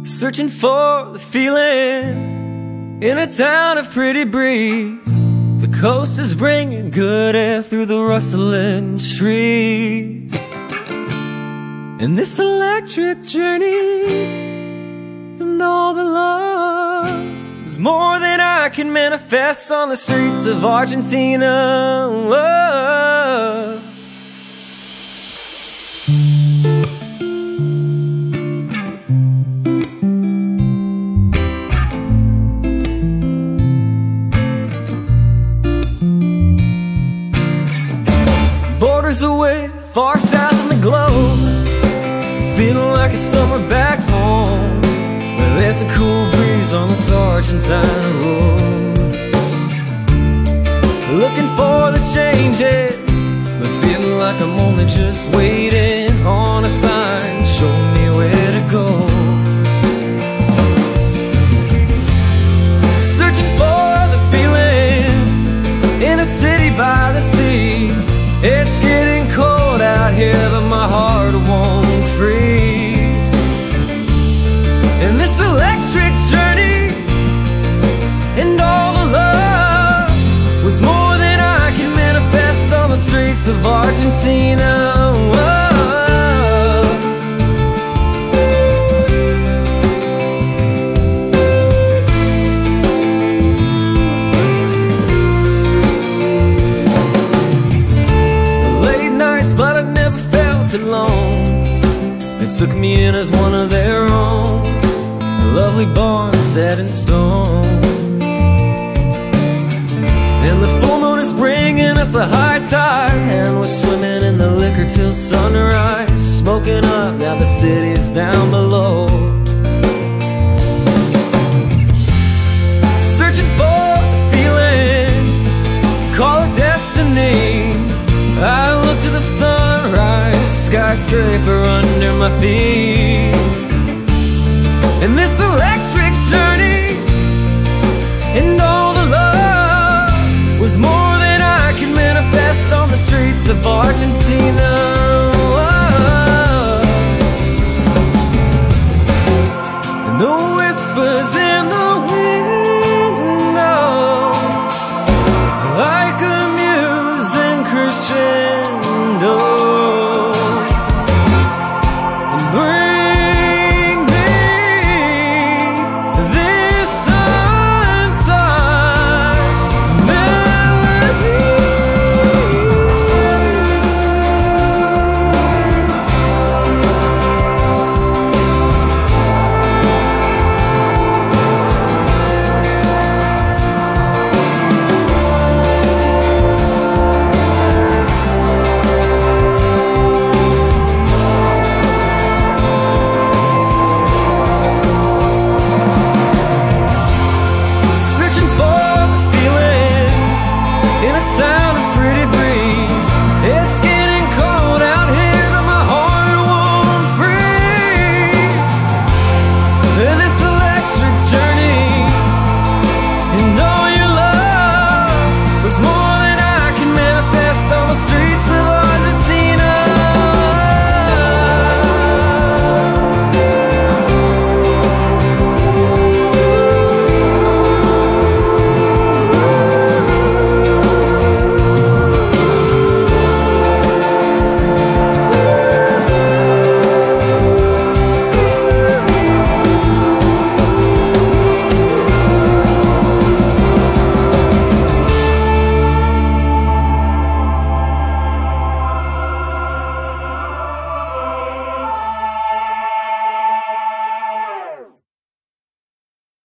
searching for the feeling in a town of pretty breeze. The coast is bringing good air through the rustling trees. And this electric journey and all the love is more than I can manifest on the streets of Argentina. Whoa. Borders away, far south in the globe, feeling like it's summer back home, where there's a cool breeze on this Argentine road. Looking for the changes, but feeling like I'm only just waiting on a sign showing me where to go. Searching for the feeling in a city by the sea. It's getting cold out here, but my heart won't freeze. And this electric journey and all the love was more than I can manifest on the streets of Argentina. Whoa. Alone, they took me in as one of their own, a lovely barn set in stone. And the full moon is bringing us a high tide, and we're swimming in the liquor till sunrise, smoking up now the city's down below. Searching for the feeling, call it destiny. I look to the sunrise, skyscraper under my feet. And this electric journey and all the love was more than I can manifest on the streets of Argentina. Whoa. And